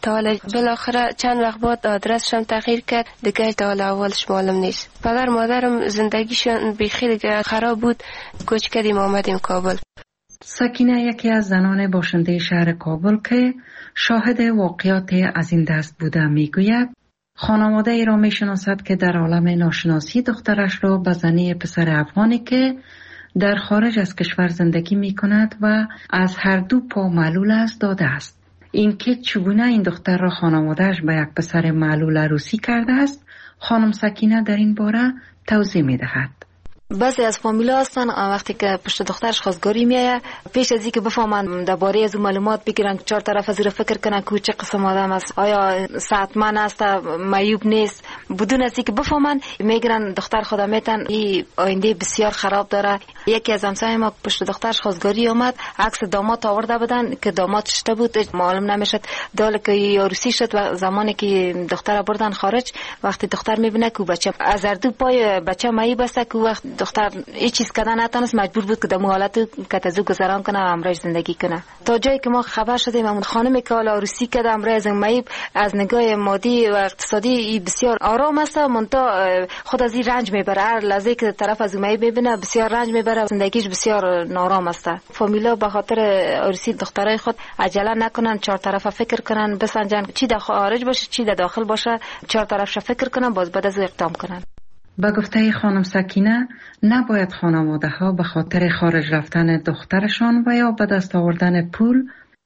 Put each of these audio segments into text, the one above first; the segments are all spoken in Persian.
تا حالا بالاخره چند وقت بعد آدرسشم تغییر کرد، دیگه تا حالا اولش معلوم نیست. پدر مادرم زندگیشون بیخی دیگه خراب بود، کوچ کردیم آمدیم کابل. سکینه یکی از زنان باشنده شهر کابل که شاهد واقعات از این دست بوده میگوید خانواده ای را میشناسد که در عالم ناشناسی دخترش را به زنی پسر افغانی که در خارج از کشور زندگی می کند و از هر دو پا معلول است داده است. این که چگونه این دختر را خانوادهش به یک پسر معلول عروسی کرده است، خانم سکینه در این باره توضیح می دهد. بعضی از فامیلا هستن وقتی که پشت دخترش خواستگاری میایه، پیش از اینکه بفهمن درباره از معلومات بگیرن، چهار طرف از فکر کنن که چه قسم آدم است، آیا صحتمند است، معیوب نیست، بدون از اینکه بفهمن میگیرن دختر خدا میتن این آینده بسیار خراب داره. یکی از همسایه ما پشت دخترش خواستگاری اومد، عکس داماد آورده بودن که داماد شته بود، معلوم نمیشد دال که عروسی شد و زمانی که دختر بردن خارج، وقتی دختر میبینه که بچه از هر دو پای بچه معیوب است که وقت دختر هیچ چیز کردن نتونست، مجبور بود که در حالت کتزو گذران کنه و امروز زندگی کنه. تا جایی که ما خبر شدیم اون خانمی که حالا عروسی کرده امروز معیوب از نگاه مادی و اقتصادی بسیار آرام است، منتها خود از این رنج میبره، هر لحظه که طرف از معیوب ببینه بسیار رنج میبره، زندگیش بسیار نارام است. فامیلا به خاطر عروسی دخترای خود عجله نکنن، چهار طرفه فکر کنن، بسنجن چی در خارج باشه چی در داخل باشه، چهار طرفش فکر کنن، باز بعد از اقدام کنن. با گفته خانم سکینه نباید خانواده ها به خاطر خارج رفتن دخترشان و یا به دست آوردن پول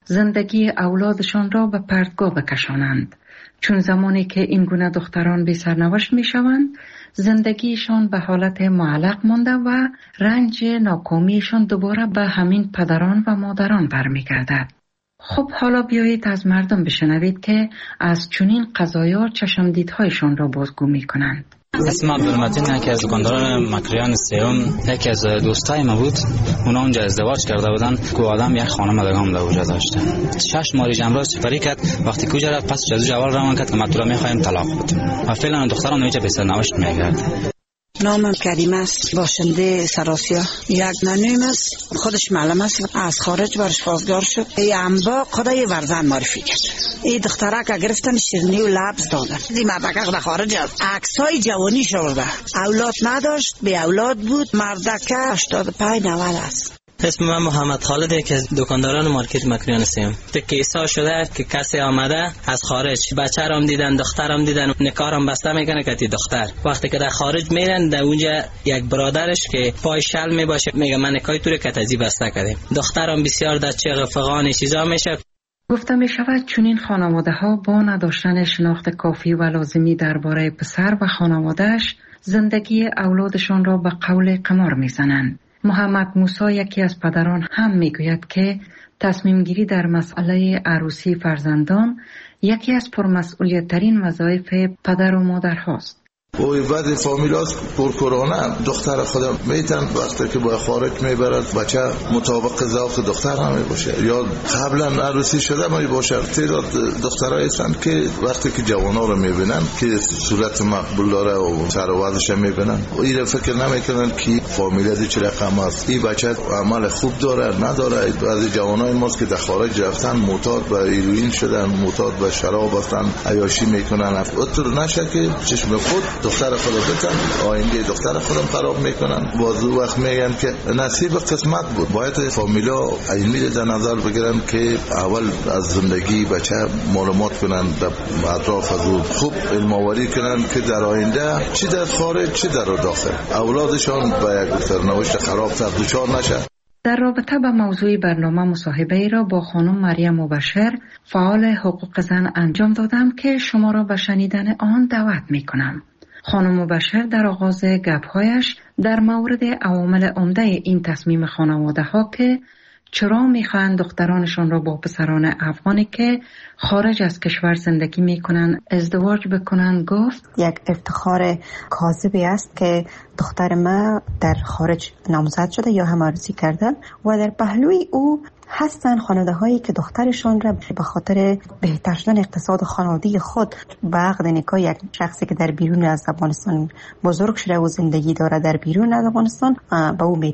زندگی اولادشان را به پرتگاه بکشانند، چون زمانی که این گونه دختران بی سرنوشت می شوند زندگیشان به حالت معلق مانده و رنج ناکامیشان دوباره به همین پدران و مادران برمیگردد. خب حالا بیایید از مردم بشنوید که از چنین قضایا چشمدیدهایشان را بازگو می کنند. اسم عبدالمتین، یکی از دکانداران مکریان سیوم، یکی از دوستای ما بود. اونا اونجا ازدواج کرده بودن که آدم یک خانم مدگام در اونجا داشته. 6 ماه امروز سفری کرد، وقتی کوجا رفت پس جزو جوال روان کرد که ما تو را میخوایم طلاق بدیم و فعلا دخترم نمیشه به سرنوشت میگرده. نامم کریم است، باشنده سراسیا. یک نانویم است، خودش معلم است، از خارج برش خواستگار شد. ای انبا خدای ورزن معرفی کرد. ای دختره که گرفتن شیرینی و لبس دادن. دی مردکه در خارج است، عکسای جوانی شورده، اولاد نداشت، بی اولاد بود. مردکه 85-90 است. اسم من محمد خالده که دکانداران مارکت مکریان سیم. کیسا شده که کسی آمده از خارج، بچه رام دیدن، دخترم دیدن، نکارم بسته میکنه که دختر وقتی که در خارج میرن در اونجا یک برادرش که پای شل میباشه میگه من نکای تو رو کتزی بسته کردیم، دخترم بسیار در چه فغان چیزا میشه. گفته می شود چنین خانواده ها با نداشتن شناخت کافی و لازمی درباره پسر و خانوادهش زندگی اولادشان را به قول قمار میزنند. محمد موسی یکی از پدران هم میگوید که تصمیم گیری در مسئله عروسی فرزندان یکی از پرمسئولیت ترین وظایف پدر و مادر هاست. اوی بعد فامیلاست پرکرانه دختر خودم میتن وقتی که با خارج میبرد بچه مطابق ذوق دختر هم باشه یا قبلا عروسی شده می باشه. تعداد دخترایی هستند که وقتی که جوانا رو میبینن که صورت مقبول داره و سر و وضعش میبینن این فکر نمیکنن که فامیلا دی چه رقم است، این بچه عمل خوب داره نداره. بعضی جوانای ماست که در خارج رفتن معتاد به هیروئین شدن، معتاد به شراب هستن، عیاشی میکنن. اطور نشه که چشم خود دختر خودم بتن آینده دختر خودم خراب میکنن. بازو وقت میگن که نصیب قسمت بود. باید فامیلا علمی در نظر بگیرن که اول از زندگی بچه معلومات کنن، در اطراف از او خوب علم آوری کنن که در آینده چی در خارج چی در داخل اولادشان با یک سرنوشت خراب تر دچار نشه. در رابطه با موضوع برنامه مصاحبه ای را با خانم مریم مبشر فعال حقوق زن انجام دادم که شما را به شنیدن آن دعوت می کنم. خانم مبشر در آغاز گپ‌هایش در مورد عوامل عمده این تصمیم خانواده ها که چرا میخواهند دخترانشان را با پسران افغانی که خارج از کشور زندگی میکنند ازدواج بکنند گفت یک افتخار کاذبی است که دختر ما در خارج نامزد شده یا هم عروسی کرده و در پهلوی او هستن خانواده هایی که دخترشان را به خاطر بهتر شدن اقتصاد خانوادگی خود به عقد نکاح یک شخصی که در بیرون از افغانستان بزرگ شده و زندگی داره در بیرون از افغانستان به او میتن.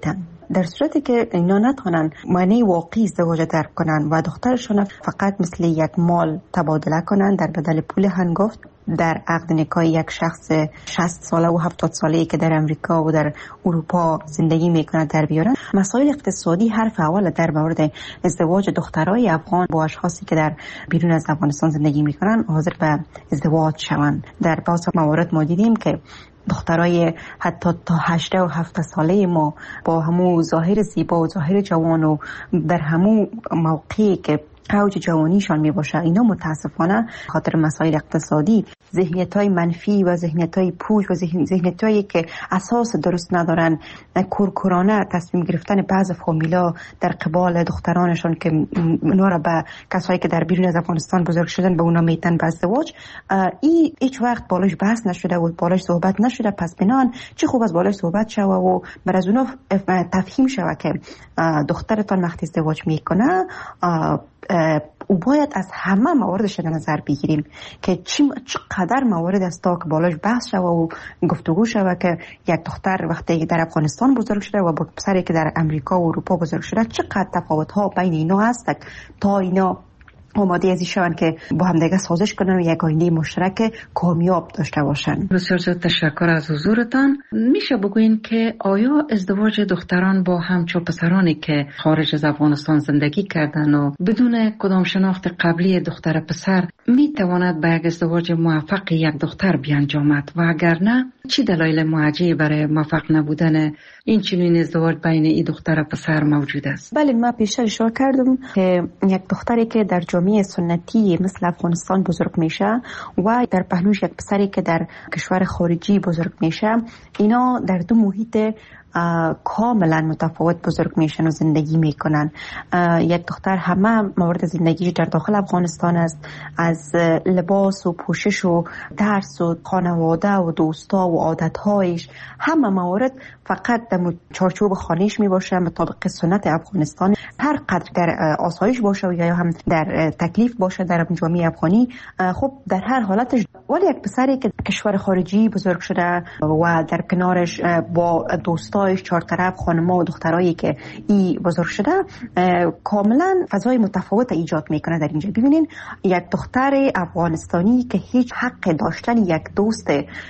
در صورتی که اینا نتونن معنی واقعی ازدواج درک کنن و دخترشون فقط مثل یک مال تبادله کنن در بدل پول هنگفت در عقد نکاح یک شخص 60 ساله و 70 ساله‌ای که در امریکا و در اروپا زندگی میکنه در بیارن، مسائل اقتصادی حرف اول در مورد ازدواج دخترای افغان با اشخاصی که در بیرون از افغانستان زندگی میکنن حاضر به ازدواج شوند. در بعض موارد ما دیدیم که دخترای حتی تا 18 و 17 ساله ما با همو ظاهر زیبا و ظاهر جوان و در همو موقعی که اوج جوانیشان می باشه، اینا متاسفانه خاطر مسائل اقتصادی ذهنیت‌های منفی و ذهنیت‌های پوچ و ذهنیت‌هایی که اساس درست ندارن، کورکورانه تصمیم گرفتن بعض فامیلا در قبال دخترانشان که اونا را به کسایی که در بیرون از افغانستان بزرگ شدن به اونا میتن به ازدواج، هیچ وقت بالاش بحث نشده و بالاش صحبت نشده. پس بنان چه خوب از بالاش صحبت شوه و بر از اونا تفهیم شوه که دخترتان وقتی ازدواج میکنه او باید از همه مواردش در نظر بگیریم که چقدر موارد است تا که بالاش بحث شوه و گفتگو شوه که یک دختر وقتی در افغانستان بزرگ شده و با پسری که در امریکا و اروپا بزرگ شده چقدر تفاوت ها بین اینا هست تا اینا آماده ازی شوند که با هم دیگه سازش کنن و یک آینده مشترک کامیاب داشته باشن. بسیار زیاد تشکر از حضورتان. میشه بگوین که آیا ازدواج دختران با همچو پسرانی که خارج از افغانستان زندگی کردن و بدون کدام شناخت قبلی دختر پسر میتواند به یک ازدواج موفق یک دختر بیانجامد و اگر نه چی دلایل معجزه‌ای برای موفق نبودن این چنین ازدواج بین این دختر و پسر موجود است؟ بله، من پیشتر اشاره کردم که یک دختری که در جامعه سنتی مثل افغانستان بزرگ میشه و در پهلوش یک پسری که در کشور خارجی بزرگ میشه، اینا در دو محیط کاملا متفاوت بزرگ میشن و زندگی میکنن. یک دختر همه موارد زندگیش در داخل افغانستان است، از لباس و پوشش و درس و خانواده و دوستا و عادتهایش، همه موارد فقط در چارچوب خانهش میباشه مطابق سنت افغانستان. هر قدر در آسایش باشه و یا هم در تکلیف باشه در جامعه افغانی، خب در هر حالتش. ولی یک پسری که کشور خارجی بزرگ شده و در کنارش با دوستایش چهار طرف خانم‌ها و دخترایی که ای بزرگ شده، کاملا فضای متفاوت ایجاد میکنه. در اینجا ببینین یک دختر افغانستانی که هیچ حق داشتن یک دوست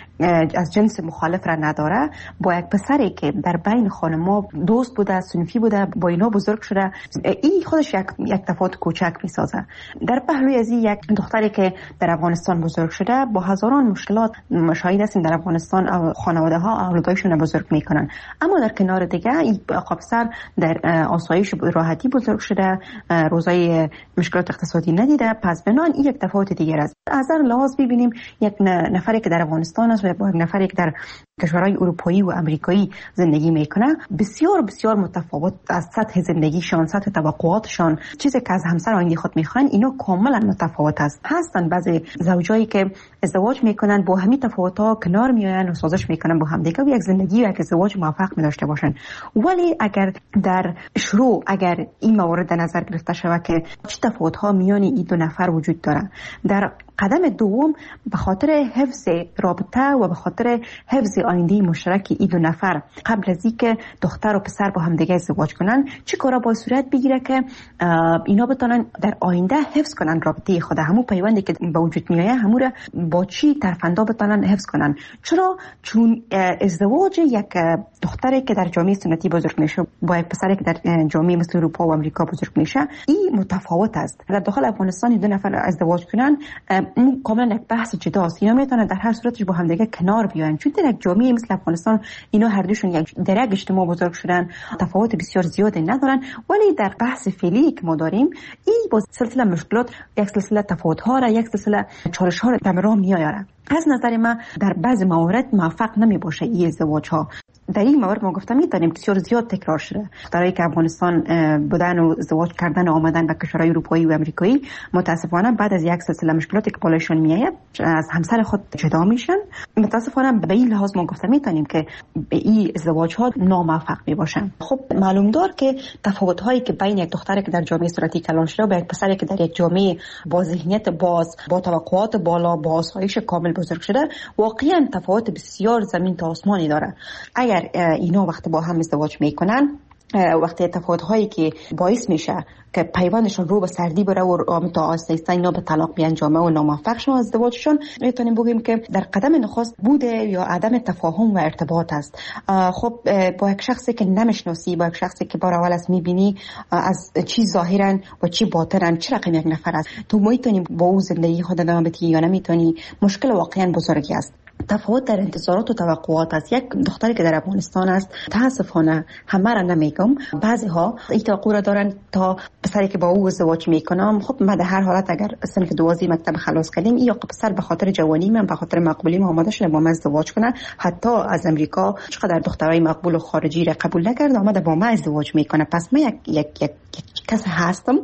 از جنس مخالف را نداره با یک پسری که در بین خانم‌ها دوست بوده، صنفی بوده، با اینا بزرگ شده، این خودش یک تفاوت کوچک میسازه. در پهلوی از یک دختری که در افغانستان بزرگ شده با هزاران مشکلات شاهد هستیم در افغانستان خانواده ها اولادایشون بزرگ میکنن، اما در کنار دیگه این پسر در آسایش راحتی بزرگ شده، روزای مشکلات اقتصادی ندیده. پس بنان این یک تفاوت دیگر است. از هر لحاظ ببینیم یک نفری که در افغانستان است و با یک نفری که در کشورهای اروپایی و امریکایی زندگی میکنه بسیار بسیار متفاوت از سطح زندگیشان، سطح توقعاتشان، چیزی که از همسر آینده خود میخوان، اینا کاملا متفاوت است. هستن بعضی زوجایی که ازدواج میکنن با همین تفاوت‌ها کنار میآیند و سازش میکنن با همدیگه و یک زندگی و یک ازدواج موفق می‌داشته باشن. ولی اگر در شروع اگر این موارد در نظر گرفته شود که چه تفاوت‌ها میان این دو نفر وجود داره، در قدم دوم به خاطر حفظ رابطه و به خاطر حفظ آینده مشترک این دو نفر قبل از اینکه دختر و پسر با هم دیگه ازدواج کنن، چه کارا باید صورت بگیره که اینا بتونن در آینده حفظ کنن رابطه خود، همون پیوندی که به وجود میاد همون را با چی ترفندا بتونن حفظ کنن. چون ازدواج یک دختری که در جامعه سنتی بزرگ میشه با یک پسری که در جامعه مثل اروپا و آمریکا بزرگ میشه، این متفاوت است. در داخل افغانستان دو نفر ازدواج کنن کاملا یک بحث جداست. اینا میتونن در هر صورتش با هم دیگه کنار بیاین، چون در یک جامعه مثل افغانستان اینا هر دوشون یک درک اجتماع بزرگ شدن، تفاوت بسیار زیادی ندارن. ولی در بحث فعلی که ما داریم، این با سلسله مشکلات، یک سلسله تفاوت ها را، یک سلسله چالش ها را در راه میآورد. از نظر من در بعض موارد موفق نمی باشه این ازدواج ها. در این موارد ما گفتم می‌دانیم بسیار زیاد تکرار شده. دخترایی که افغانستان بودن و ازدواج کردن و آمدن به کشورهای اروپایی و امریکایی، متاسفانه بعد از یک سلسله مشکلاتی که بالایشون میاد از همسر خود جدا میشن. متاسفانه به این لحاظ ما گفتم می‌دانیم که این ازدواج ها ناموفق میباشن. خب معلوم دار که تفاوت هایی که بین یک دختری که در جامعه سنتی کلان شده و یک پسری که در یک جامعه با ذهنیت باز، با توقعات بالا، با آسایش کامل بزرگ شده، واقعا تفاوت بسیار زمین تا آسمانی داره. اگر اینا وقت با هم ازدواج میکنن، وقتی تفاوت هایی که باعث میشه که پیوندشون رو به سردی بره و تا آهسته اینا به طلاق بیانجامه و ناموفق شون ازدواجشون، میتونیم بگیم که در قدم نخست بوده یا عدم تفاهم و ارتباط است. خب با یک شخصی که نمیشناسی، با یک شخصی که بار اول است میبینی از چی ظاهرن و چی باطنن، چه رقم یک نفر است، تو میتونی با او زندگی خود ادامه بدی یا نمیتونی، مشکل واقعا بزرگی است. تفاوت در انتظارات و توقعات است. یک دختری که در افغانستان است، متاسفانه همه را نمیگم، بعضی ها این توقع را دارن تا پسری که با او ازدواج میکنم، خب من در هر حالت اگر صنف 12 مکتب خلاص کردیم یا پسر به خاطر جوانی من، به خاطر مقبولی ما آماده شده با من ازدواج کنه، حتی از امریکا چقدر دخترای مقبول و خارجی را قبول نکرد آمده با من ازدواج میکنه. پس من یک کس هستم،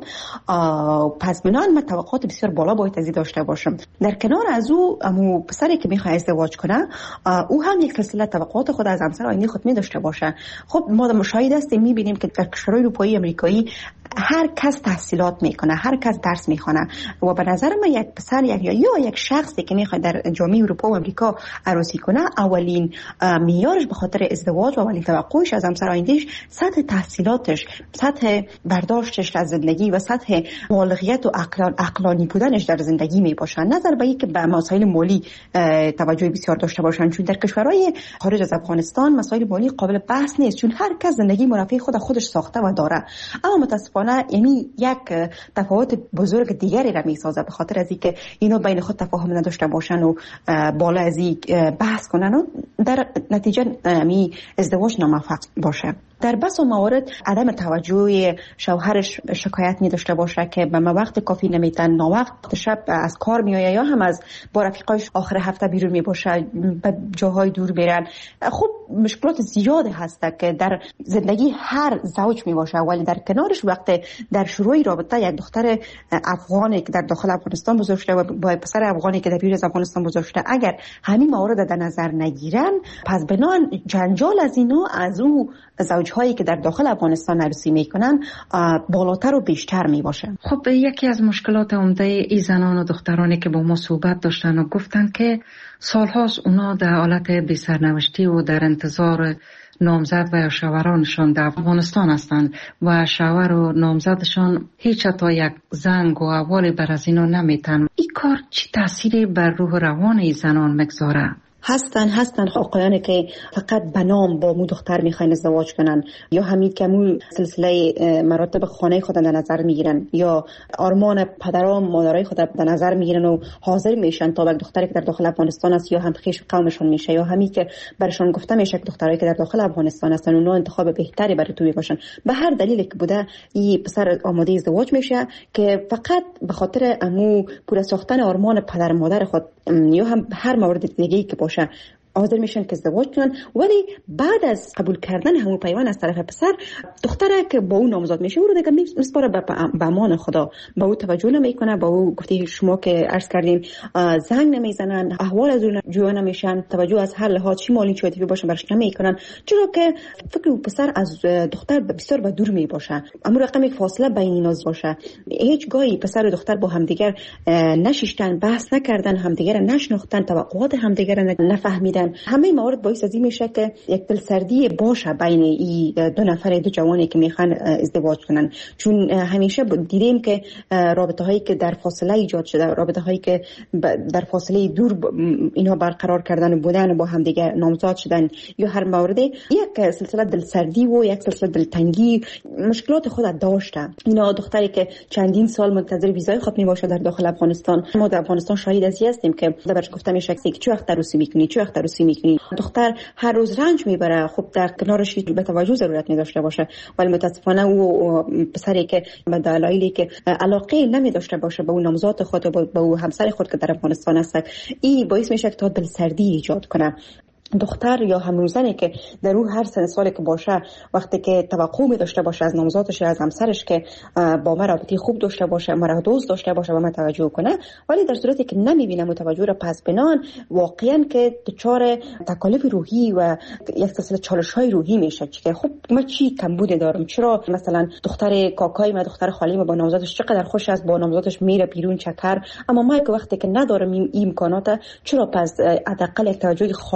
پس بنابراین من توقعات بسیار بالا باید از داشته باشم. در کنار از او امو پسری که میخواد ازدواج کنه، او هم یک سلسله توقعات خود از همسر آینده خود می داشته باشه. خب ما مشاهده هستیم، میبینیم که در کشورهای اروپایی امریکایی هر کس تحصیلات میکنه، هر کس درس میخونه و به نظر من یک پسر یا یک شخصی که میخواد در جامعه اروپا و امریکا عروسی کنه، اولین معیارش به خاطر ازدواج و اولین توقعش از همسر آیندهش سطح تحصیلاتش، سطح برداشتش از زندگی و سطح بالغیت و عقلانی بودنش در زندگی میباشه، نظر به اینکه به مسائل مالی توجه بسیار داشته باشن، چون در کشورهای خارج از افغانستان مسائل مالی قابل بحث نیست، چون هر کس زندگی مرفه خودش ساخته و داره. اما متاسفانه یعنی یک تفاوت بزرگ دیگری را میسازه به خاطر از اینکه اینا بین خود تفاهم نداشته باشن و بالا از این بحث کنن و در نتیجه می ازدواج ناموفق باشه. در بس و موارد عدم توجه شوهرش شکایت می داشته باشه که به وقت کافی نمیتن، ناوقت شب از کار میآید یا هم از با رفیقایش آخر هفته بیرون می باشه، به جاهای دور میرن. خب مشکلات زیاده هست که در زندگی هر زوج می باشه، ولی در کنارش وقت در شروع رابطه یک دختر افغانی که در داخل افغانستان بزرگ شده و با پسر افغانی که در بیرون از افغانستان بزرگ شده، اگر همین موارد در نظر نگیرن، پس بنان جنجال از اینا از او زوجهایی که در داخل افغانستان عروسی میکنن بالاتر و بیشتر میباشه. خب یکی از مشکلات عمده ای زنان و دخترانی که با ما صحبت داشتن و گفتن که سالهاست اونا در حالت بی سرنوشتی و در انتظار نامزد و شوهرانشان در افغانستان هستند و شوهر و نامزدشان هیچ تا یک زنگ و احوالی بر از اینا نمیتن. این کار چی تأثیری بر روح روان ای زنان مگذاره؟ هستن آقایانی که فقط به نام با مو دختر میخواین ازدواج کنن، یا همین که مو سلسله مراتب خانه خود در نظر میگیرن، یا آرمان پدران مادرای خود در نظر میگیرن و حاضر میشن تا یک دختری که در داخل افغانستان است یا هم خویش قومشون میشه، یا همین که برشون گفته میشه که دخترایی که در داخل افغانستان هستن اونا انتخاب بهتری برای تو باشن. به هر دلیلی که بوده این پسر آماده ازدواج میشه که فقط به خاطر امو پورا ساختن آرمان پدر مادر خود یا هم هر مورد دیگه‌ای که باشه حاضر میشن که ازدواج کنن. ولی بعد از قبول کردن همون پیوند از طرف پسر، دختره که با اون نامزد میشه او رو دیگه میسپاره به امان خدا، با او توجه نمیکنه، با او گفته شما که عرض کردیم زنگ نمیزنن، احوال از اون جویا نمیشن، توجه از هر لحاظ چی مالی چی عاطفی باشه برش نمیکنن، چرا که فکر پسر از دختر بسیار به دور میباشه، اما رقم فاصله بین اینا باشه. هیچ گاهی پسر و دختر با همدیگر نشیشتن، بحث نکردن، همدیگر نشناختن، توقعات همدیگر نفهمیدن. همه موارد باعث از این میشه که یک دلسردی باشه بین این دو نفر، دو جوانی که میخوان ازدواج کنن، چون همیشه دیدیم که رابطه هایی که در فاصله ایجاد شده، رابطه هایی که در فاصله دور اینها برقرار کردن بودن و با هم دیگه نامزد شدن، یا هر مورد یک سلسله دلسردی و یک سلسله دلتنگی مشکلات خود داشته. اینا دختری که چندین سال منتظر ویزای خود میباشه در داخل افغانستان، ما در افغانستان شاهد از هستیم که درش گفته میشه که چه وقت عروسی میکنی، چه وقت عروسی میکنی. دختر هر روز رنج میبره، خب در کنارش به توجه ضرورت میداشته باشه، ولی متاسفانه او پسری که به دلایلی که علاقه نمیداشته باشه به اون نامزد خود و به اون همسر خود که در افغانستان هست، این باعث میشه که تا دلسردی ایجاد کنه. دختر یا همروزنی که در او هر سن سالی که باشه، وقتی که توقع می داشته باشه از نامزادش از همسرش که با من رابطه خوب داشته باشه، مرا دوست داشته باشه و من توجه کنه، ولی در صورتی که نمیبینه متوجه را، پس بنان واقعا که دچار تکالیف روحی و یک سلسله چالش‌های روحی میشه که خب من چی کمبود دارم، چرا مثلا دختر کاکای من، دختر خالی من با نامزادش چقدر خوش است، با نامزادش میره بیرون چکر، اما ما که وقتی که ندارم این امکانات، چرا پس حداقل یک توجه خالی به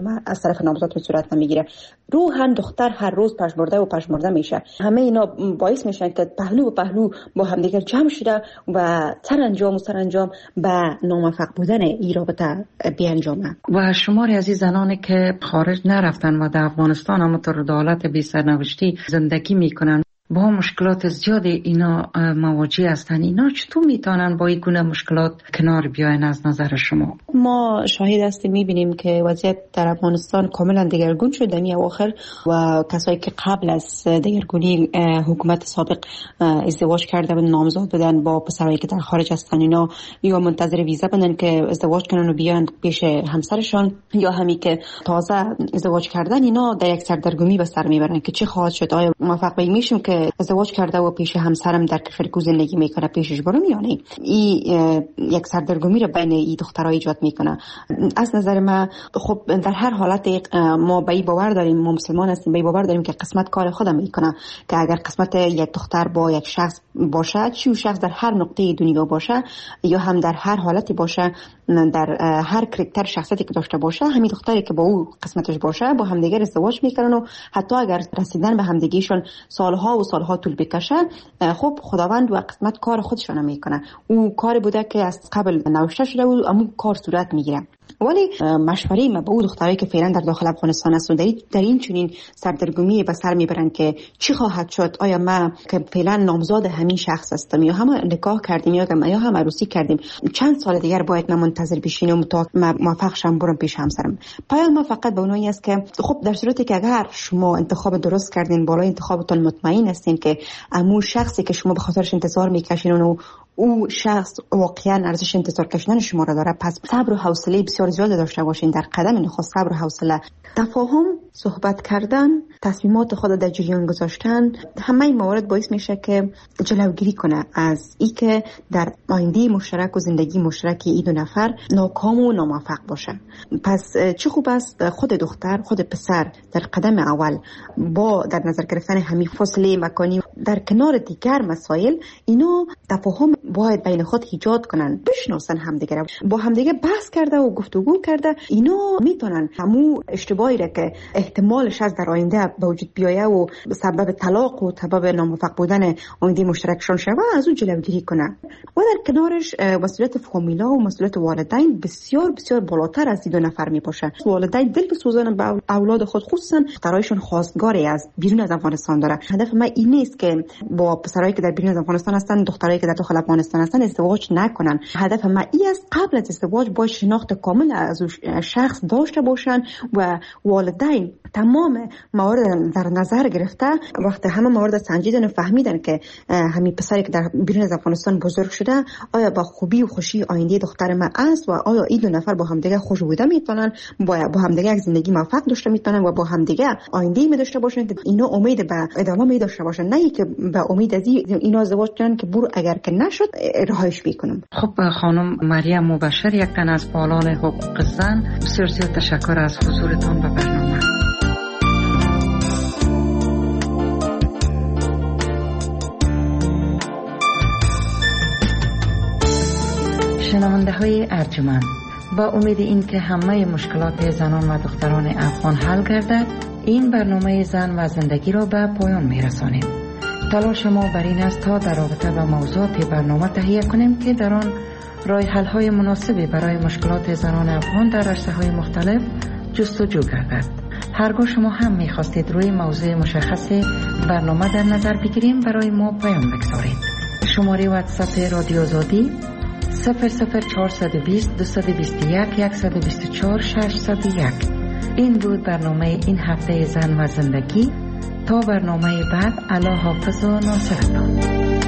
از طرف نامزد به صورت نمیگیره. روحاً دختر هر روز پژمرده میشه. همه اینا باعث میشن که پهلو به پهلو با همدیگر جمع شده و سرانجام به ناموفق بودن این رابطه بیانجامه. و شماری از این زنانی که خارج نرفتن و در افغانستان همونطور دولت بی سرنوشتی زندگی میکنن با مشکلات زیادی اینا مواجه هستن، اینا چطور میتونن با این گونه مشکلات کنار بیاین از نظر شما؟ ما شاهد هستیم، میبینیم که وضعیت در افغانستان کاملا دگرگون شد در اواخر و کسایی که قبل از دگرگونی حکومت سابق ازدواج کرده و نامزد بودن با پسرایی که در خارج هستن، اینا یا منتظر ویزا بودن که ازدواج کنن و بیان پیش همسرشان، یا همی که تازه ازدواج کردن، اینا در یک سردرگمی به سر میبرن که چه خواهد شد. آیا موفق میشیم که ازدواج کرده و پیش همسرم در کشور کو زندگی میکنه پیشش برم یا نه؟ این یک سردرگمی رو بین این دخترها ایجاد میکنه. از نظر من خب در هر حالت ما به این باور داریم، ما مسلمان هستیم، به این باور داریم که قسمت کار خودم میکنه، که اگر قسمت یک دختر با یک شخص باشه، چی شخص در هر نقطه دنیا باشه یا هم در هر حالتی باشه، در هر کاراکتر شخصیتی که داشته باشه، همین دختری که با او قسمتش باشه با همدیگر ازدواج میکنن و حتی اگر رسیدن به همدیگیشون سالها و سالها طول بکشه، خب خداوند و قسمت کار خودشون میکنه. او کاری بوده که از قبل نوشته شده و اما کار صورت میگیره. ولی مشوره ما به اون دخترایی که فعلا در داخل افغانستان هستن در این چنین سردرگمی به سر میبرن که چی خواهد شد، آیا ما که فعلا نامزد همین شخص هستم یا هم نکاح کردیم یا هم عروسی کردیم، چند سال دیگر باید من منتظر بشینم تا موفق شم برم پیش همسرم. پیام ما فقط به اونایی است که خب در صورتی که اگر شما انتخاب درست کردین، بالای انتخابتون مطمئن هستین که امو شخصی که شما به خاطرش انتظار میکشین و او شخص واقعا ارزش انتظار کشیدن شما را داره، پس صبر و حوصله بسیار زیاد داشته باشین. در قدم نخست صبر و حوصله، تفاهم، صحبت کردن، تصمیمات خود در جریان گذاشتن، همه این موارد باعث میشه که جلوگیری کنه از این که در آینده مشترک و زندگی مشترک این دو نفر ناکام و ناموفق باشه. پس چه خوب است خود دختر خود پسر در قدم اول با در نظر گرفتن همین فاصله مکانی در کنار دیگر مسائل، اینا تفاهم باید بین خود ایجاد کنن، بشناسن همدیگه، با همدیگه بحث کرده و گفتگو کرده، اینا میتونن همو اشتباهی را که احتمالش از در آینده به وجود بیایه و سبب طلاق و سبب ناموفق بودن آینده مشترکشان شوه از اون جلوگیری کنه. و در کنارش مسئولیت فامیلا و مسئولیت والدین بسیار بسیار بالاتر از این دو نفر میباشه. والدین دل بسوزن به اولاد خود، خصوصا دخترایشون خواستگاری از بیرون از افغانستان داره. هدف من این نیست که با پسرایی که در بیرون از افغانستان هستن، دخترایی که در داخل افغانستان هستن ازدواج نکنن. هدف من این است قبل از ازدواج با شناخت کامل از شخص داشته باشن و والدین تمام موارد در نظر گرفته، وقتی همه موارد سنجیدن و فهمیدن که همین پسری که در بیرون از افغانستان بزرگ شده آیا با خوبی و خوشی آینده دختر من است و آیا این دو نفر با همدیگه خوش بوده میتونن، با همدیگه یک زندگی موفق داشته میتونن و با همدیگه آینده می داشته باشن که اینا امید به ادامه می داشته باشن، نه که به امید از اینا ازدواج کنن که برو اگر که نشد رهایش میکنم. خب خانم مریم مبشر، یک تن از فعالان حقوق زن، بسیار تشکر از حضورتان به برنامه. شنونده های ارجمند، با امید این که همه مشکلات زنان و دختران افغان حل گردد، این برنامه زن و زندگی را به پایان می رسانیم. تلاش ما بر این است تا در رابطه با موضوعات برنامه تهیه کنیم که در آن راه حل های مناسبی برای مشکلات زنان افغان در رشته های مختلف جستجو گردد. هرگاه شما هم می خواستید روی موضوع مشخص برنامه در نظر بگیریم، برای ما پیام بگذارید. شماره واتساپ رادیو آزادی 00420 221 124 601. این بود برنامه این هفته زن و زندگی. تا برنامه بعد، الله حافظ و ناصرتان.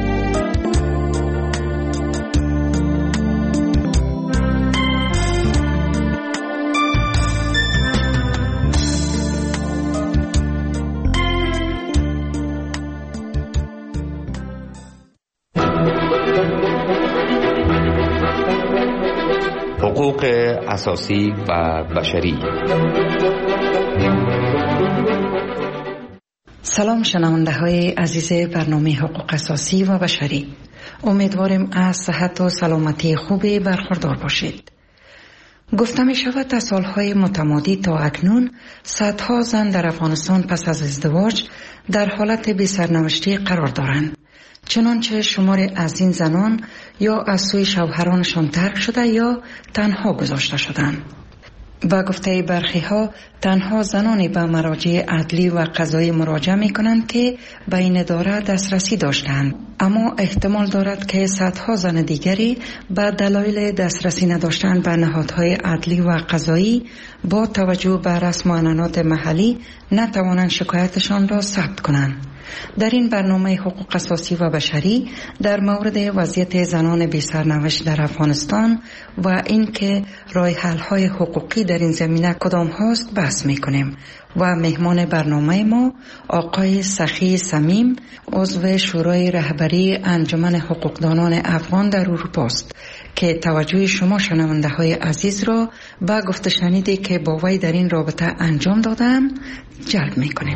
حقوق اساسی و بشری. سلام شنونده های عزیز برنامه حقوق اساسی و بشری، امیدواریم از صحت و سلامتی خوبی برخوردار باشید. گفته می شود در سالهای متمادی تا اکنون صدها زن در افغانستان پس از ازدواج در حالت بی سرنوشتی قرار دارند. چنانچه شماری از این زنان یا از سوی شوهرانشان ترک شده یا تنها گذاشته شدند. و گفته برخی ها تنها زنانی به مراجع عدلی و قضایی مراجعه می کنند که به این اداره دسترسی داشتند، اما احتمال دارد که صدها زن دیگری به دلایل دسترسی نداشتن به نهادهای عدلی و قضایی با توجه به رسم و عنعنات محلی نتوانند شکایتشان را ثبت کنند. در این برنامه حقوق اساسی و بشری در مورد وضعیت زنان بی سرنوشت در افغانستان و اینکه راه حل های حقوقی در این زمینه کدام هاست بحث میکنیم و مهمان برنامه ما آقای سخی صمیم عضو شورای رهبری انجمن حقوقدانان افغان در اروپا است که توجه شما شنونده های عزیز را به گفته شنیدی که با وی در این رابطه انجام دادم جلب میکنیم.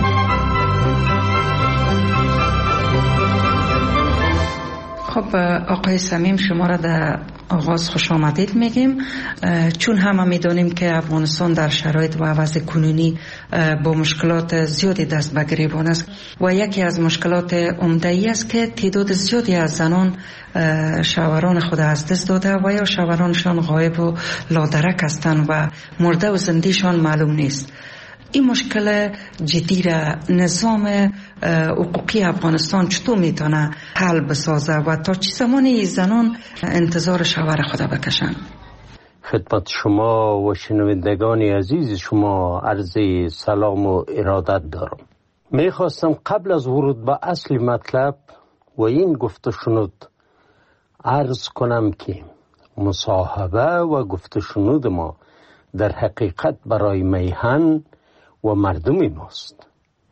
خب آقای صمیم، شما را در آغاز خوش آمدید میگیم، چون همه میدانیم که افغانستان در شرایط و وضع کنونی با مشکلات زیادی دست به گریبان است و یکی از مشکلات عمده ای است که تعداد زیادی از زنان شوهران خود از دست داده و یا شوهرانشان غایب و لادرک هستند و مرده و زندهشان معلوم نیست. این مشکل جدی را نظام حقوقی افغانستان چطور میتونه حل بسازه و تا چه زمانی زنان انتظار شوهر خود بکشن؟ خدمت شما و شنوندگان عزیز شما عرض سلام و ارادت دارم. میخواستم قبل از ورود به اصل مطلب و این گفته شنود عرض کنم که مصاحبه و گفته شنود ما در حقیقت برای میهن و مردم ماست،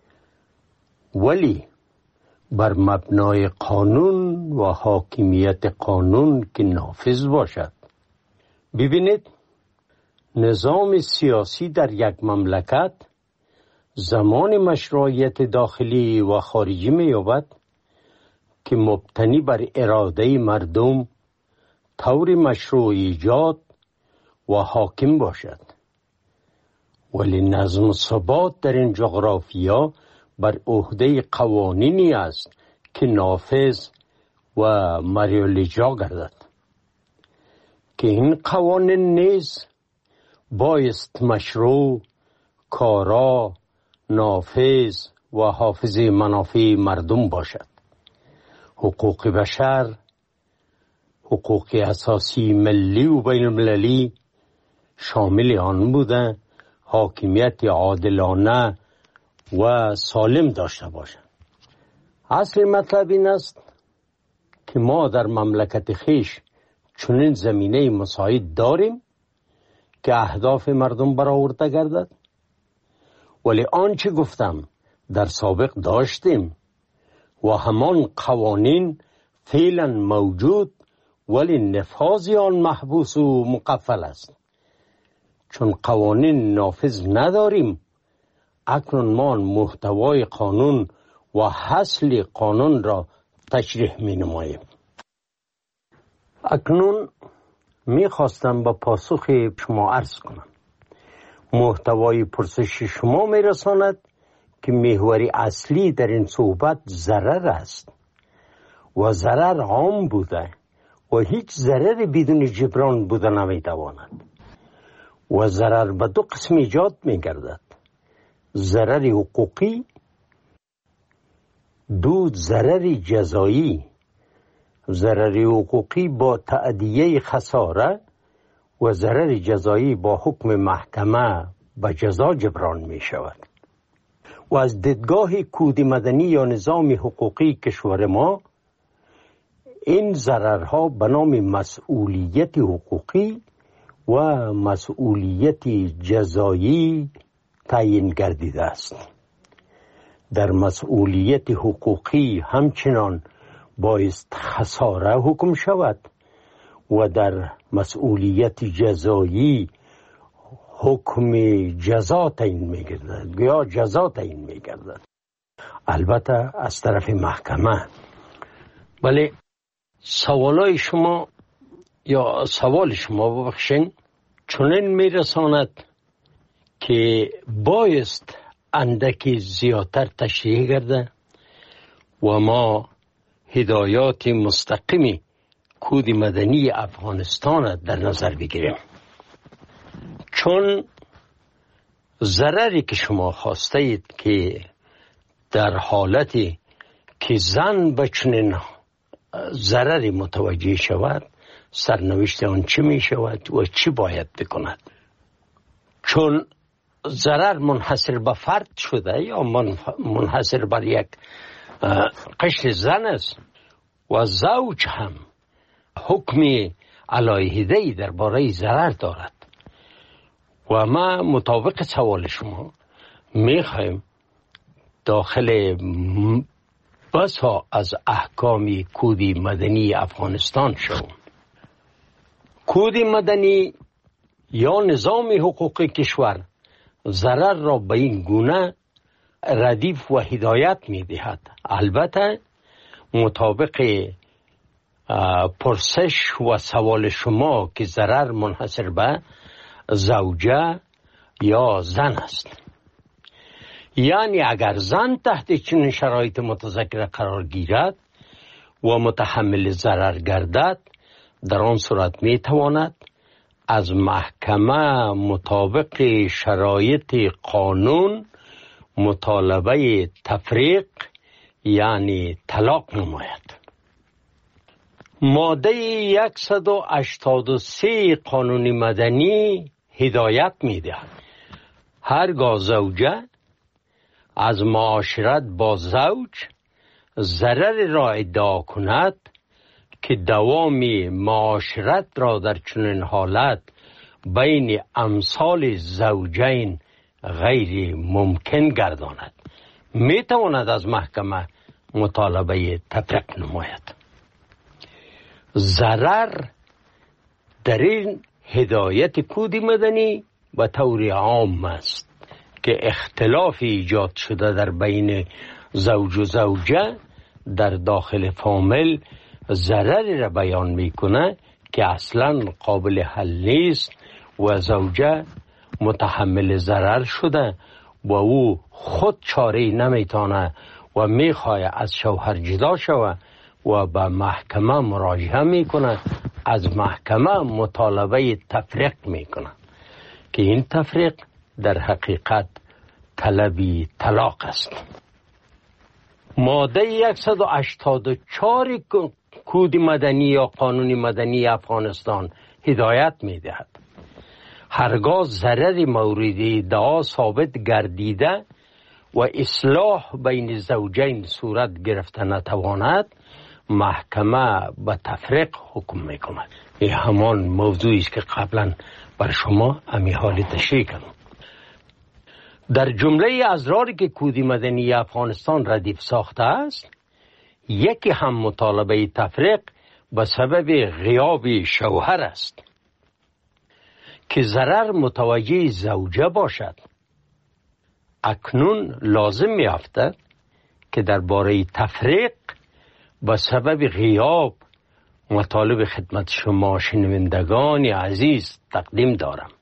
ولی بر مبنای قانون و حاکمیت قانون که نافذ باشد. ببینید، نظام سیاسی در یک مملکت زمان مشروعیت داخلی و خارجی می‌یابد که مبتنی بر اراده مردم طور مشروع ایجاد و حاکم باشد، ولی نظم و ثبات در این جغرافیا بر عهده قوانینی است که نافذ و مریالیجا گردد که این قوانین نیز بایست مشروع، کارا، نافذ و حافظ منافع مردم باشد. حقوق بشر، حقوق اساسی ملی و بین المللی شامل آن بوده حاکمیت عادلانه و سالم داشته باشند. اصل مطلب این است که ما در مملکت خویش چنین زمینه مساعد داریم که اهداف مردم برآورده گردد، ولی آنچه گفتم در سابق داشتیم و همان قوانین فعلا موجود، ولی نفاذ آن محبوس و مقفل است. چون قوانین نافذ نداریم، اکنون ما محتوای قانون و حاصل قانون را تشریح می نماییم. اکنون می خواستم با پاسخ شما عرض کنم. محتوای پرسش شما می رساند که محوری اصلی در این صحبت ضرر است و ضرر عام بوده و هیچ ضرر بدون جبران بوده نمی تواند و ضرر به دو قسم ایجاد می گردد: ضرر حقوقی، دو ضرر جزایی. ضرر حقوقی با تأدیه خساره و ضرر جزایی با حکم محکمه به جزا جبران می شود. و از دیدگاه کود مدنی یا نظام حقوقی کشور ما، این ضررها به نام مسئولیت حقوقی و مسئولیت جزایی تعیین گردیده است. در مسئولیت حقوقی همچنان بایست خساره حکم شود و در مسئولیت جزایی حکم جزا تعیین می‌گردد یا جزا تعیین می‌گردد، البته از طرف محکمه. ولی سوال شما ببخشین چنین میرساند که بایست اندکی زیادتر تشریح گرده و ما هدایات مستقیمی کود مدنی افغانستان در نظر بگیریم. چون ضرری که شما خواسته اید که در حالتی که زن به چنین ضرری متوجه شود، سرنوشت آن چی می شود و چی باید بکند. چون ضرر منحصر به فرد شده یا منحصر بر یک قشر زن است و زوج هم حکم علیحده‌ای درباره ضرر دارد و ما مطابق سوال شما میخوایم داخل بسا از احکام کود مدنی افغانستان شوم. کود مدنی یا نظام حقوق کشور ضرر را به این گونه ردیف و هدایت می دهد. البته مطابق پرسش و سوال شما که ضرر منحصر به زوجه یا زن است، یعنی اگر زن تحت چنین شرایط متذکره قرار گیرد و متحمل ضرر گردد، در آن صورت می تواند از محکمه مطابق شرایط قانون مطالبه تفریق یعنی طلاق نماید. ماده 183 قانون مدنی هدایت می دهد هرگاه زوجه از معاشرت با زوج ضرر را ادعا کند که دوام معاشرت را در چنین حالت بین امثال زوجین غیر ممکن گرداند، می تواند از محکمه مطالبه تفریق نماید. ضرر در این هدایت کود مدنی به طور عام است که اختلاف ایجاد شده در بین زوج و زوجه در داخل فامیل ضرری را بیان میکنه که اصلا قابل حل نیست و زوجه متحمل ضرر شده و او خود چاره‌ای نمیتونه و میخواه از شوهر جدا شود و به محکمه مراجعه میکنه، از محکمه مطالبه تفریق میکنه که این تفریق در حقیقت طلبی طلاق است. ماده 184 کود مدنی یا قانون مدنی افغانستان هدایت میدهد هرگاه ضرر مورد ادعا ثابت گردیده و اصلاح بین زوجین صورت گرفته نتواند، محکمه به تفریق حکم میکند. این همان موضوعی است که قبلا بر شما امی حال تشریح کردم. در جمله اضراری که کود مدنی افغانستان ردیف ساخته است، یکی هم مطالبه تفریق به سبب غیاب شوهر است که ضرر متوجه زوجه باشد. اکنون لازم می‌افتد که درباره تفریق به سبب غیاب مطالب خدمت شما شنوندگان عزیز تقدیم دارم.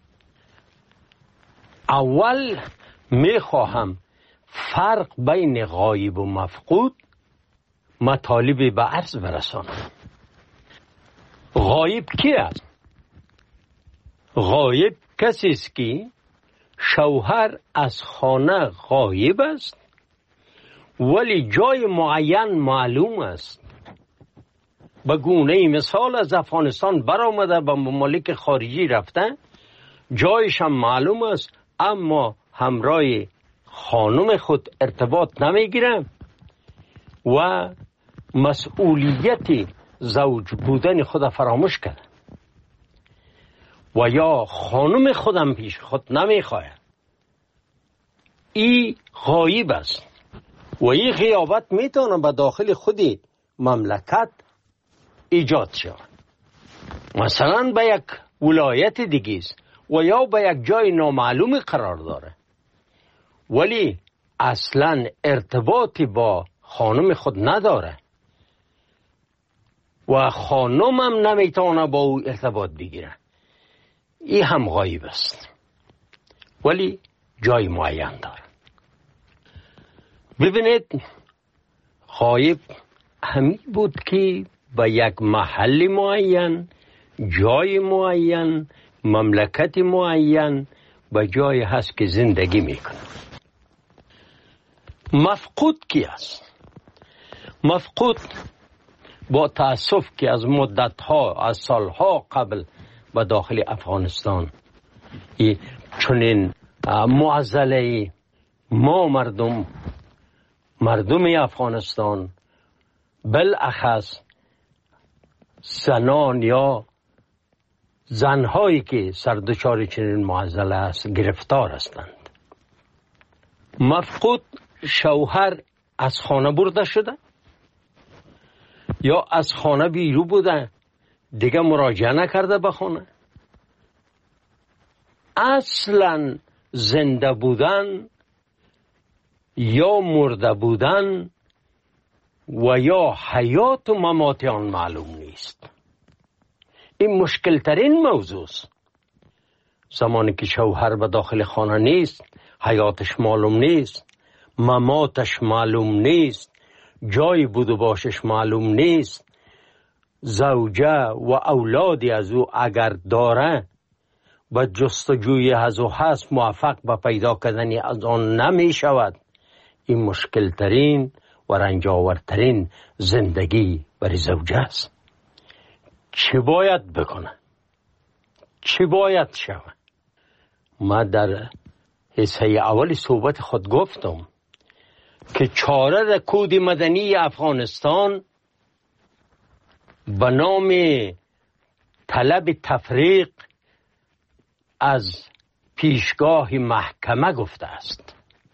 اول میخواهم فرق بین غایب و مفقود مطالب به عرض برسانم. غایب کی است؟ غایب کسی است که شوهر از خانه غایب است ولی جای معین معلوم است. به گونه مثال از افغانستان برآمده به ممالک خارجی رفته، جایش هم معلوم است اما همراه خانم خود ارتباط نمیگیره و مسئولیت زوج بودن خود فراموش کرده و یا خانم خودم پیش خود نمیخواه. این غایب است و این غیابت میتونه به داخل خودی مملکت ایجاد شود. مثلا به یک ولایت دیگه است و یا به یک جای نامعلوم قرار داره ولی اصلا ارتباطی با خانم خود نداره و خانم هم نمیتونه با او ارتباط بگیره. این هم غایب است، ولی جای معین داره. ببینید غایب همین بود که به یک محل معین، جای معین، مملکت معین به جای هست که زندگی میکنه. مفقود کی است؟ مفقود با تأسف که از مدتها، از سالها قبل به داخل افغانستان چنین معضله ما مردم افغانستان، بالاخص زنان یا زنهایی که سردچار چنین معضله است گرفتار هستند. مفقود شوهر از خانه برده شده یا از خانه بیرون بوده، دیگه مراجعه نکرده به خانه. اصلا زنده بودن یا مرده بودن و یا حیات و ممات آن معلوم نیست. این مشکل ترین موضوع است. زمانی که شوهر به داخل خانه نیست، حیاتش معلوم نیست، مماتش معلوم نیست، جای بود و باشش معلوم نیست، زوجه و اولادی از او اگر داره به جستجوی از او هست، موفق به پیدا کردن از آن نمی شود. این مشکل ترین و رنجاورترین زندگی برای زوجه است. چی باید بکنه؟ چی باید شود؟ ما در حصه اول صحبت خود گفتم که چاره کود مدنی افغانستان به نام طلب تفریق از پیشگاه محکمه گفته است.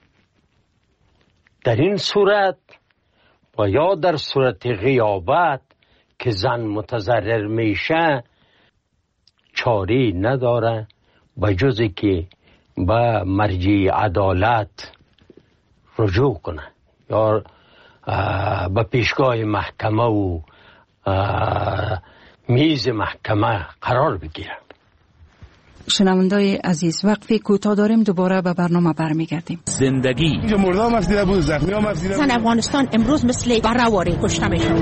در این صورت و یا در صورت غیابت که زن متضرر میشه، چاری نداره به جزی که به مرجع عدالت رجوع کنه یا به پیشگاه محکمه و میز محکمه قرار بگیره. شنوندای عزیز، وقفی کوتاه داریم، دوباره به برنامه برمیگردیم. زندگی اینجا مردم از دیده بود، زخمی هم از دیده بود. افغانستان امروز مثل برهواری کشته میشود.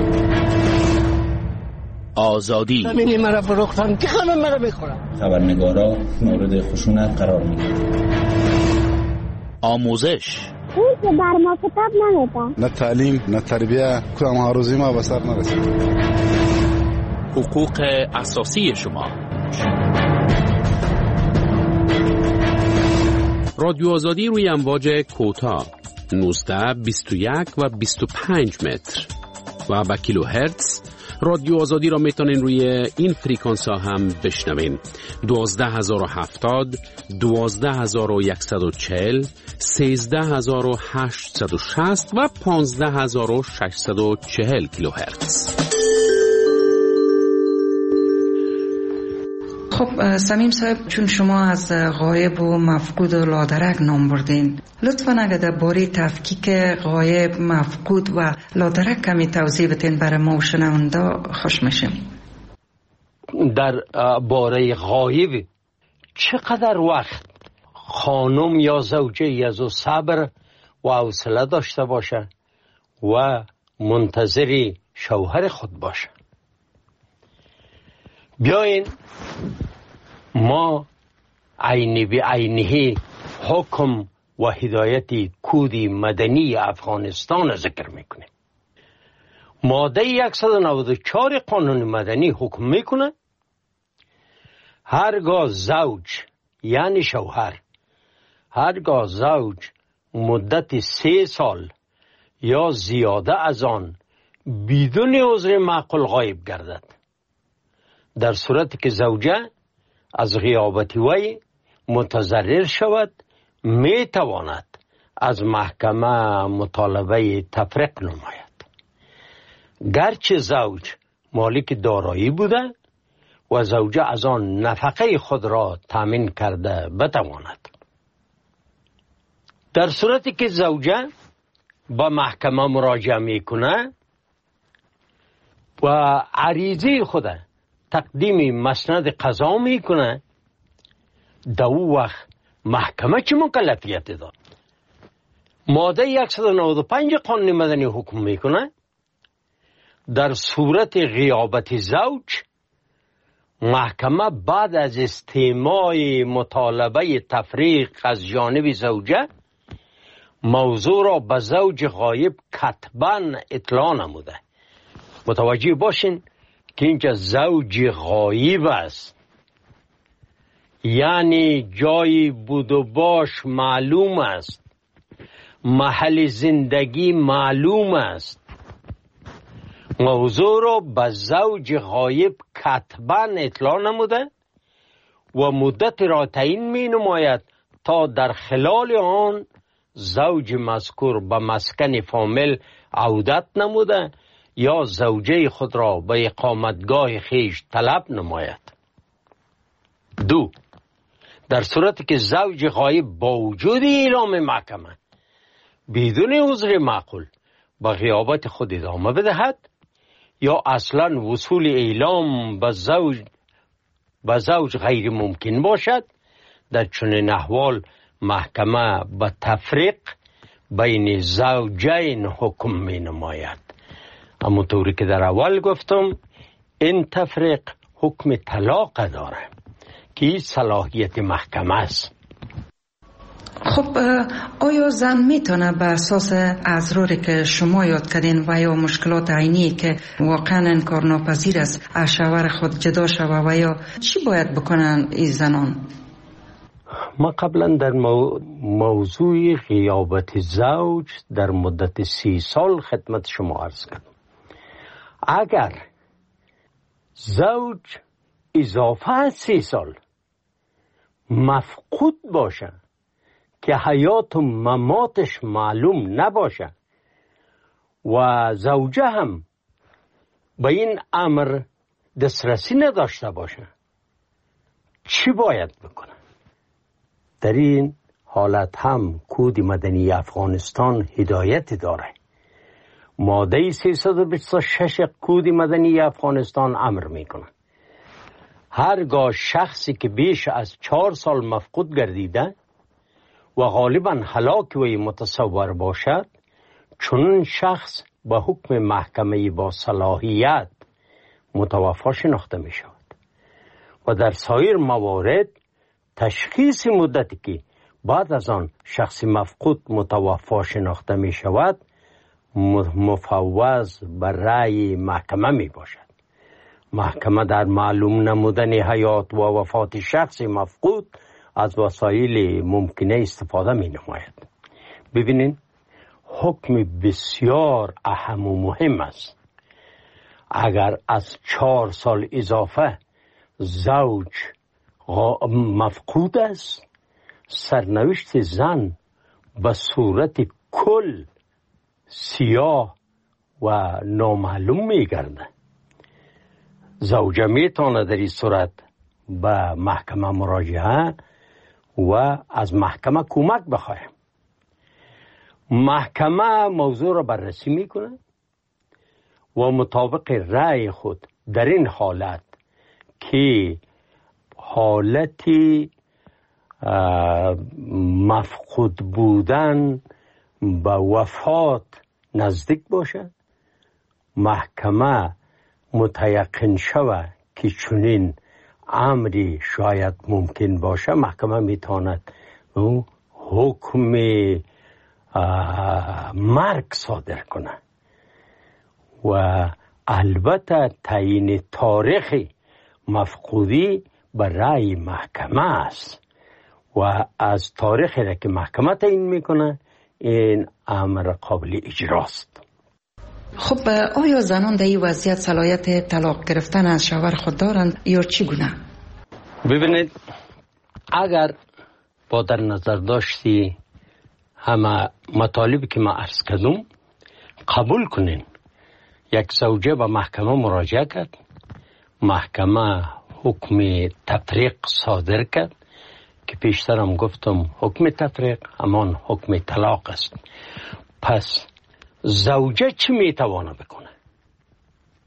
آزادی همینی مرا فروختن که خانم مرا بخورم. خبرنگارا مورد خشونت قرار میگیرن. آموزش اون که بر ما کتاب نمیده، نه تعلیم نه تربیه، کدام هاروزی ما به سر نرسید. حقوق اساسی شما. رادیو آزادی روی امواج کوتاه 19, 21 و 25 متر و به کیلوهرتز. رادیو آزادی را میتونین روی این فریکانس ها هم بشنوین: 12070, 12140, 13860 و 15640 کیلوهرتز. خب سمیم صاحب، چون شما از غایب و مفقود و لادرک نام بردین، لطفاً اگر در باره تفکیک غایب، مفقود و لادرک کمی توضیح بدین برای ما و شنونده خوش میشیم. در باره غایب چقدر وقت خانم یا زوجه از او صبر و حوصله داشته باشه و منتظر شوهر خود باشه؟ بیاین ما عینی به عینی حکم و هدایت کود مدنی افغانستان ذکر میکنه. ماده 194 قانون مدنی حکم میکنه هرگاه زوج یعنی شوهر، هرگاه زوج مدت 3 سال یا زیاده از آن بدون عذر معقول غایب گردد، در صورتی که زوجه از غیابت وی متضرر شود، می تواند از محکمه مطالبه تفریق نماید، گرچه زوج مالک دارایی بوده و زوجه از آن نفقه خود را تامین کرده بتواند. در صورتی که زوجه با محکمه مراجعه میکنه و عریضه خود تقدیم مسند قضا میکنه، در او وقت محکمه چه مکلفیت داد؟ ماده 195 قانون مدنی حکم میکنه در صورت غیابت زوج محکمه بعد از استماع مطالبه تفریق از جانب زوجه موضوع را به زوج غایب کتباً اطلاع نموده. متوجه باشین که اینجا زوج غایب است، یعنی جای بود و باش معلوم است، محل زندگی معلوم است. موضوع را به زوج غایب کتباً اطلاع نموده و مدت را تعیین می نماید تا در خلال آن زوج مذکور به مسکن فامیل عودت نموده یا زوجه خود را به اقامتگاه خیش طلب نماید. 2. در صورتی که زوج غایب با وجود اعلام محکمه بدون عذر معقول به غیابت خود ادامه بدهد یا اصلا وصول اعلام به زوج غیر ممکن باشد، در چنین احوال محکمه به تفریق بین زوجین حکم می نماید. همونطوری که در اول گفتم این تفریق حکم طلاق داره که صلاحیت محکمه است. خب آیا زن میتونه به اساس اضراری که شما یاد کردین و یا مشکلات عینی که واقعا انکارناپذیر است از شوهر خود جدا شوه و یا چی باید بکنن این زنان؟ ما قبلا در موضوع غیابت زوج در مدت 30 سال خدمت شما عرض کردم. اگر زوج اضافه از 30 سال مفقود باشه که حیات و مماتش معلوم نباشه و زوجه هم به این امر دسترسی نداشته باشه، چی باید بکنه؟ در این حالت هم کود مدنی افغانستان هدایت داره. ماده 326 کود مدنی افغانستان امر میکنه هرگاه شخصی که بیش از 4 سال مفقود گردیده و غالبا هلاک وی متصور باشد، چون شخص به حکم محکمه با صلاحیت متوفی شناخته می شود و در سایر موارد تشخیص مدتی که بعد از آن شخص مفقود متوفی شناخته می شود مفوض به رأی محکمه می باشد. محکمه در معلوم نمودن حیات و وفات شخص مفقود از وسایل ممکنه استفاده می نماید. ببینین حکم بسیار اهم و مهم است. اگر از 4 سال اضافه زوج مفقود است، سرنوشت زن به صورت کل سیاه و نامعلوم می گرده. زوجه می تواند در این صورت به محکمه مراجعه و از محکمه کمک بخواهیم. محکمه موضوع را بررسی میکنه و مطابق رأی خود در این حالت که حالتی مفقود بودن به وفات نزدیک باشه، محکمه متیقن شود که چنین امری شاید ممکن باشه، محکمه میتواند حکم مرگ صادر کنه و البته تعیین تاریخ مفقودی به رأی محکمه است و از تاریخی را که محکمه تعیین میکنه این امر قابل اجراست. خب آیا زنان در این وضعیت صلاحیت طلاق گرفتن از شوهر خود دارند یا چگونه؟ ببینید اگر با در نظر داشتی همه مطالبی که ما عرض کردم قبول کنین، یک زوجه به محکمه مراجعه کرد، محکمه حکم تفریق صادر کرد که پیشترم گفتم حکم تفریق همان حکم طلاق است. پس زوجه چی میتوانه بکنه؟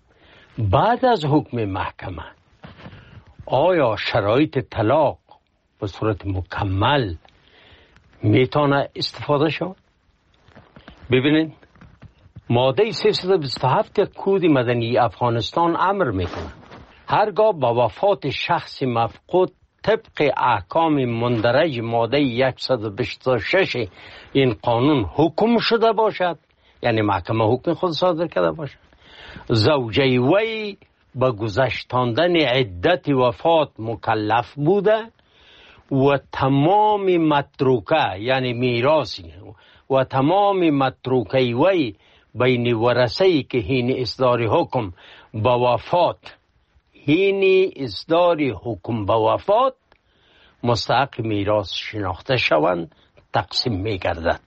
بعد از حکم محکمه آیا شرایط طلاق به صورت مکمل میتونه استفاده شود. ببینید ماده 327 کود مدنی افغانستان امر میکنه هرگاه با وفات شخص مفقود طبق احکام مندرج ماده 126 این قانون حکم شده باشد، یعنی محکمه حکم خود صادر کرده باشد، زوجه وی به گذشتاندن عدت وفات مکلف بوده و تمام متروکه یعنی میراثی و تمام متروکه وی بین ورثه‌ای که هین اصدار حکم به وفات مستحق میراث شناخته شوند تقسیم می گردد.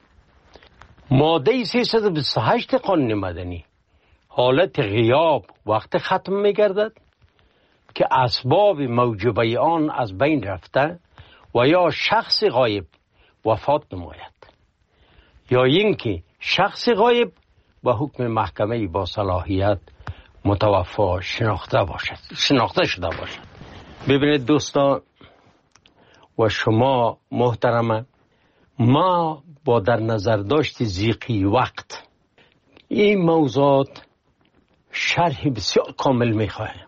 ماده 328 قانون مدنی حالت غیاب وقت ختم می گردد که اسباب موجبه آن از بین رفته و یا شخص غایب وفات نماید یا اینکه شخص غایب به حکم محکمه با صلاحیت متوفا شناخته شده باشد. ببینید دوستان و شما محترمه، ما با در نظر داشت ضیقی وقت این موضوعات شرح بسیار کامل میخواهیم.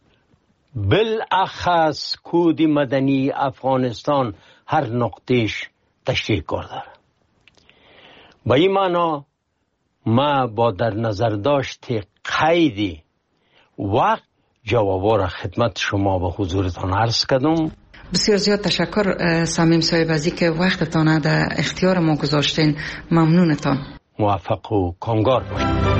بالاخص کود مدنی افغانستان هر نقطهش تشریح کار داره. با این معنا ما با در نظر داشت قید وقت جوابا را خدمت شما به حضورتان عرض کردم. بسیار زیاد تشکر صمیم صاحب از اینکه وقتتان در اختیار ما گذاشتین. ممنونتان. موفق و کامگار باشید.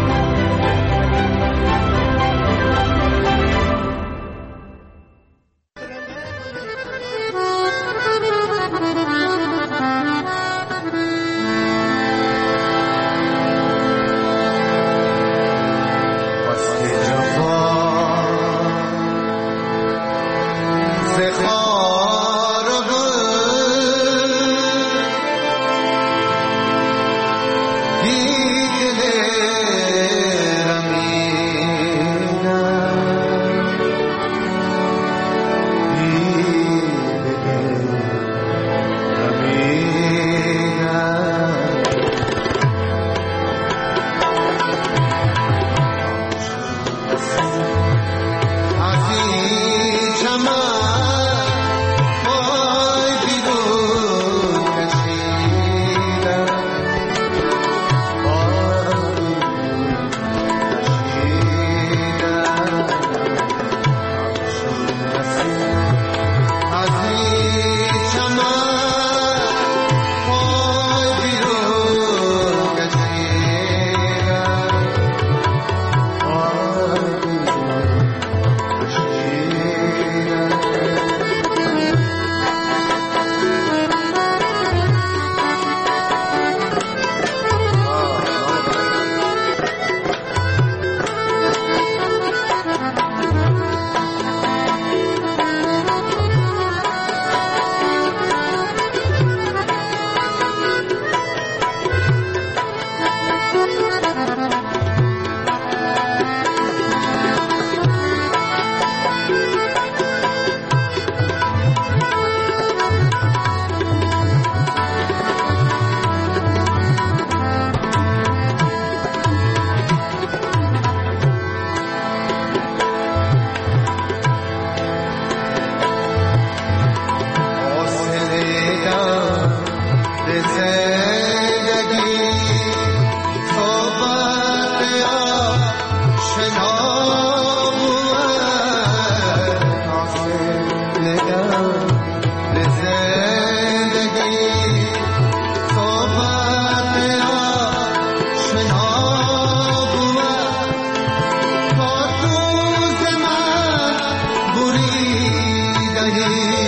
Hey